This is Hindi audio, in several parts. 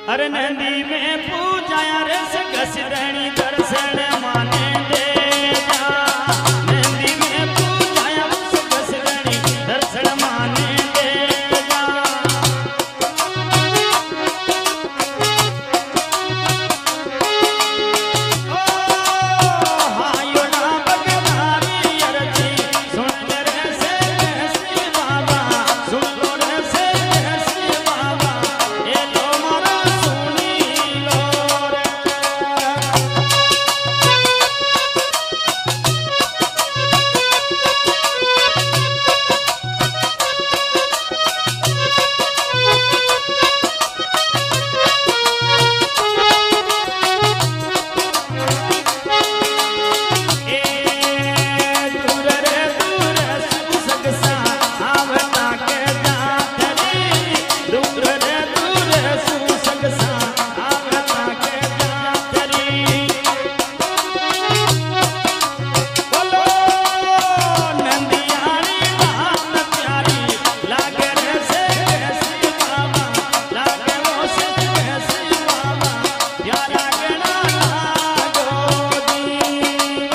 अरे नंदी में पूजाया रे सगसरणी दर्शन माने दे जा। नंदी में पूजाया सगसरणी दर्शन माने दे जा। ओ हायोड़ा बगनारी अरजी सुन रे से श्री बाबा, सुन लो रे से श्री बाबा, ए लो मारा सुनी लो रे। दूर रे दूर सुसगसा आवता के जातरी, दूर रे दूर सुसगसा आवता के जातरी। बोलो नंदियारी नाम प्यारी लागे रे से श्री बाबा, लागे वो से श्री बाबा, प्यारा गणा लागो दी।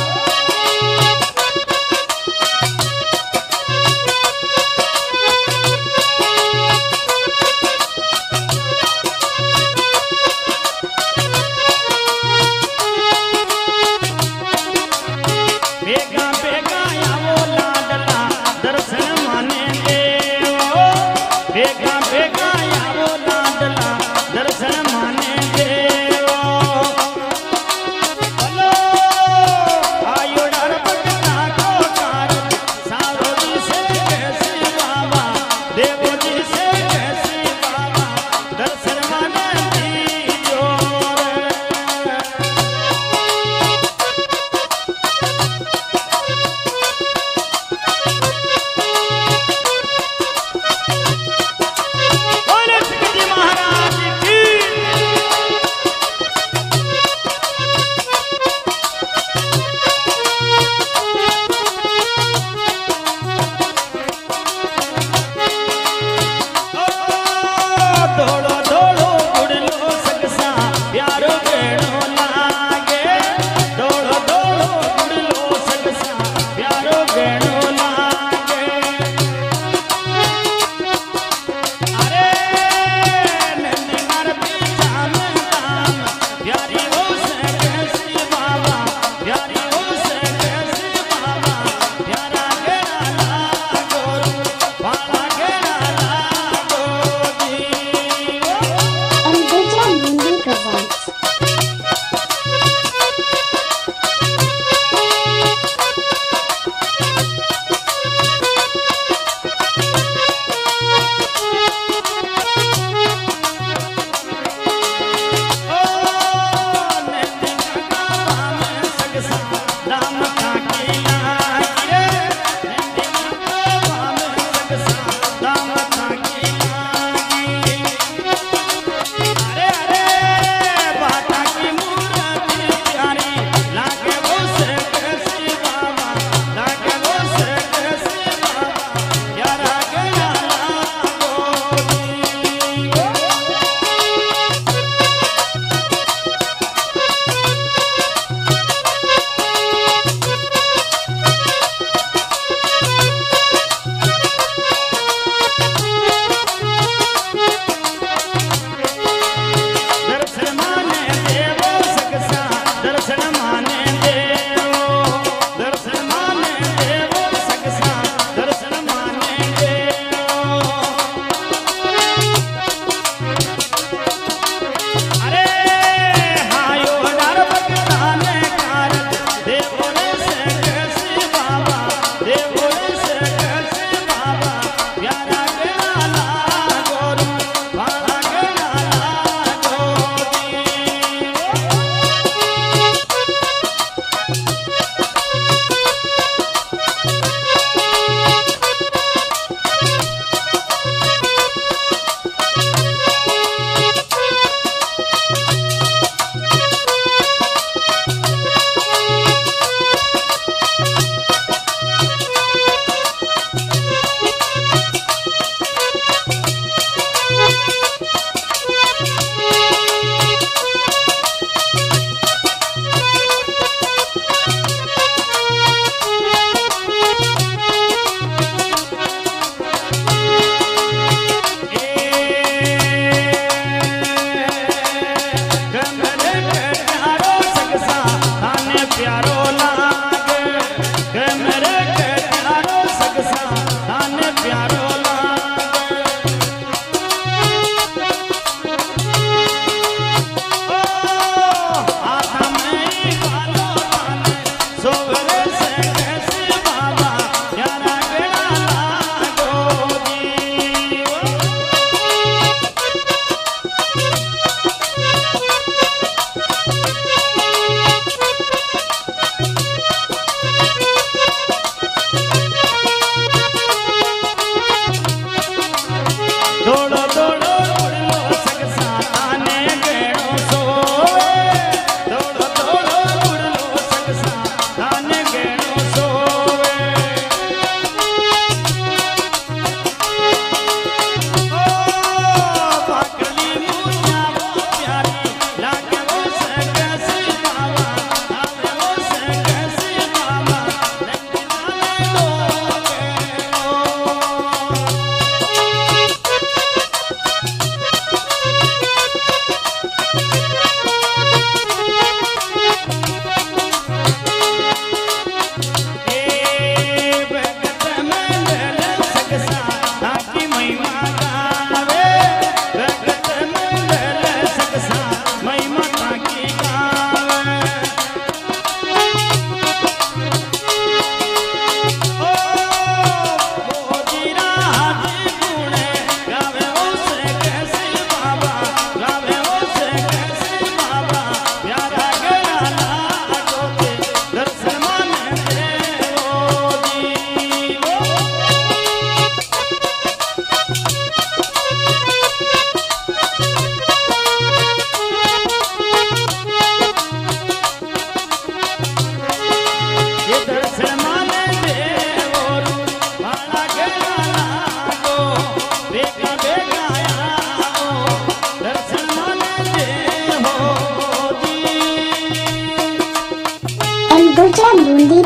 बेगा बेगा आवो लाडला दर्शन माने दे ओ। बेगा बेगा आवो लाडला दर्शन माने दे ओ। बोलो आयोड़ा पटना को कारत, सारो जी से श्री बाबा, देवो जी से श्री बाबा, दर्शन माने दीजो रे।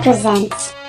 presents